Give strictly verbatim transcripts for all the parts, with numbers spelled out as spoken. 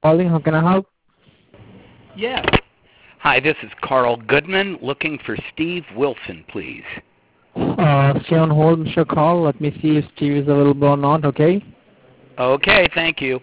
Calling, how can I help? Yes. Hi, this is Carl Goodman looking for Steve Wilson, please. Uh, stay on hold, Mister Carl. Let me see if Steve is available or not, okay? Okay, thank you.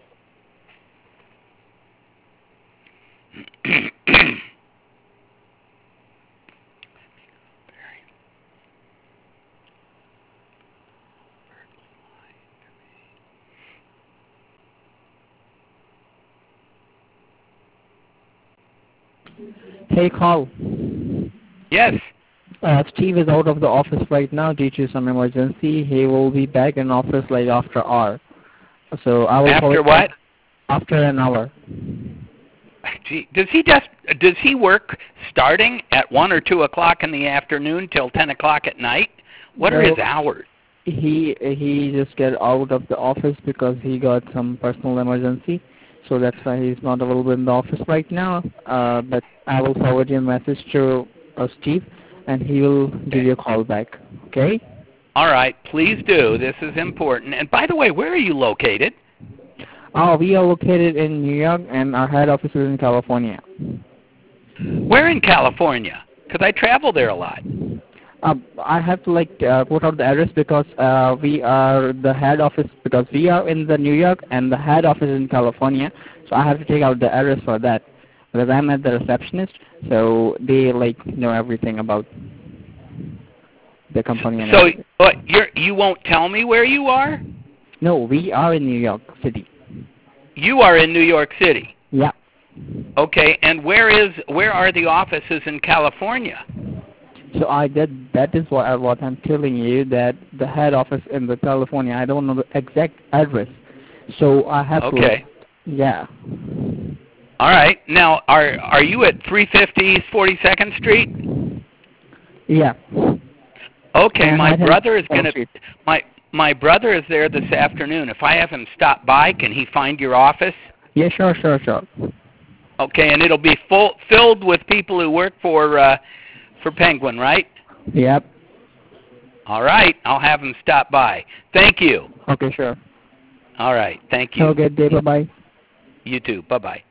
Hey, Carl. Yes. Uh, Steve is out of the office right now due to some emergency. He will be back in office like after hour. So I will call After it what? after an hour. Gee, does he just does he work starting at one or two o'clock in the afternoon till ten o'clock at night? What are No, his hours? he he just get out of the office because he got some personal emergency. So that's why he's not available in the office right now. Uh, but I will forward your message to uh, Steve, and he will give you a call back. Okay? All right, please do. This is important. And by the way, where are you located? Oh, we are located in New York, and our head office is in California. Where in California? Because I travel there a lot. Uh, I have to like uh, put out the address because uh, we are the head office because we are in the New York and the head office is in California. So I have to take out the address for that because I'm at the receptionist. So they like know everything about the company and So, everything. but you're you won't tell me where you are? No, we are in New York City. You are in New York City. Yeah. Okay, and where is where are the offices in California? So I did. That is what I, what I'm telling you, that the head office in the California. I don't know the exact address, so I have Okay. to. Like, yeah. All right. Now, are are you at three fifty forty-second Street? Yeah. Okay, And my I have brother is gonna Street. my my brother is there this afternoon. If I have him stop by, can he find your office? Yeah, sure, sure, sure. Okay, and it'll be full filled with people who work for uh, for Penguin, right? Yep. All right, I'll have him stop by. Thank you. Okay, sure. All right, thank Have a you. good day. Bye bye. You too. Bye bye.